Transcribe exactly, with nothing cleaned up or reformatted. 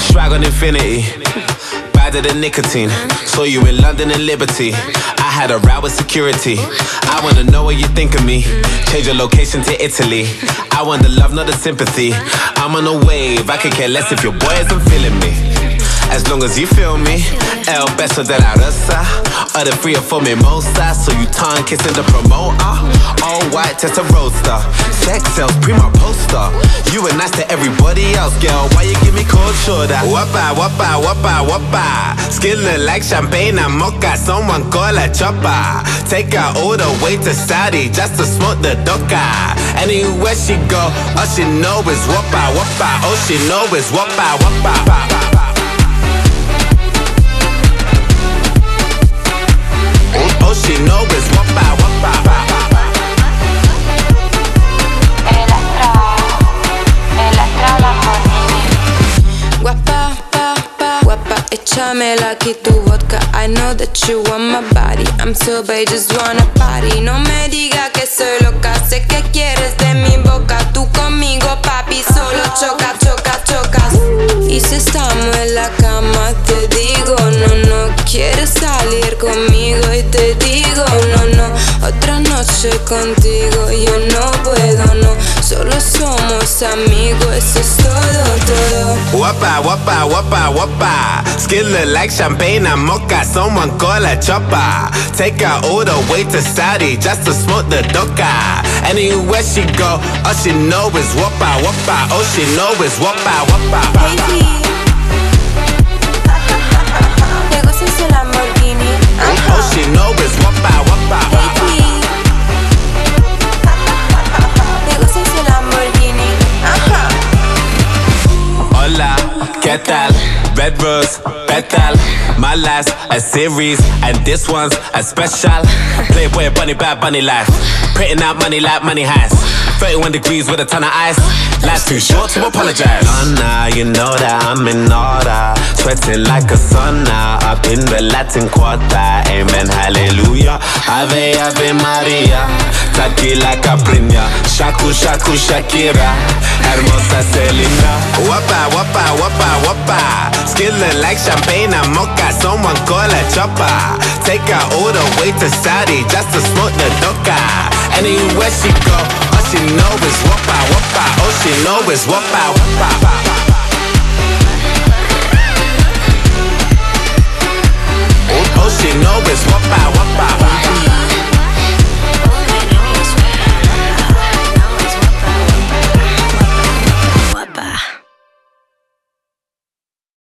swag on infinity. Badder than nicotine. Saw you in London and Liberty. I had a row with security. I wanna know what you think of me. Change your location to Italy. I want the love, not the sympathy. I'm on a wave, I could care less if your boy isn't feeling me. As long as you feel me. El beso de la rosa. Or the free or for mimosa. So you tongue kissing the promoter. All white, just a roadster. Sex sells, prima poster. You were nice to everybody else, girl. Why you give me cold shoulder? Wappa, wappa, wappa, wappa. Skin look like champagne and mocha. Someone call a chopper. Take her all the way to Saudi just to smoke the doka. Anywhere she go, all she know is wappa, wappa. All she know is wappa, wappa. All she know is wappa, wappa. Electra, Electra Lamborghini. Guapa, pa, pa, guapa, échamela aquí tu vodka. I know that you want my body. I'm sober, I just wanna party. No me diga que soy loca. Sé que quieres de mi boca. Tú conmigo, papi, solo choca, choca, chocas. Y si estamos en la cama, te digo, no, no quieres salir conmigo. Y te digo, no, no, otra noche contigo. Yo no puedo, no, solo somos amigos. Eso es todo, todo. Wappa, wappa, wappa, wappa. Skin look like champagne and mocha. Someone call a chopper. Take her all the way to Saudi just to smoke the doka. Anywhere she go, all she know is wappa, wappa. All she know is wappa, wappa. Baby, ¿te gusta ese Lamborghini? All she know is wappa, wappa. Baby, ¿te gusta ese Lamborghini? Ajá. Hola, ¿qué tal? Red rose, petal. My life's a series, and this one's a special. Playboy bunny, bad bunny life. Printing out money like money heist. thirty-one degrees with a ton of ice. Life's too short to apologize. Donna, you know that I'm in order. Sweating like a sauna up in the Latin Quarter. Amen, hallelujah. Ave, Ave Maria. Tequila Capriña. Shaku, Shaku, Shakira. Hermosa Selena. Wappa, wappa, wappa, wappa. Skin look like champagne and mocha. Someone call a chopper. Take her all the way to Saudi just to smoke the doka. Anywhere she go, all she know is wappa, wappa. All she know is wappa, wappa. All she know is wappa, wappa.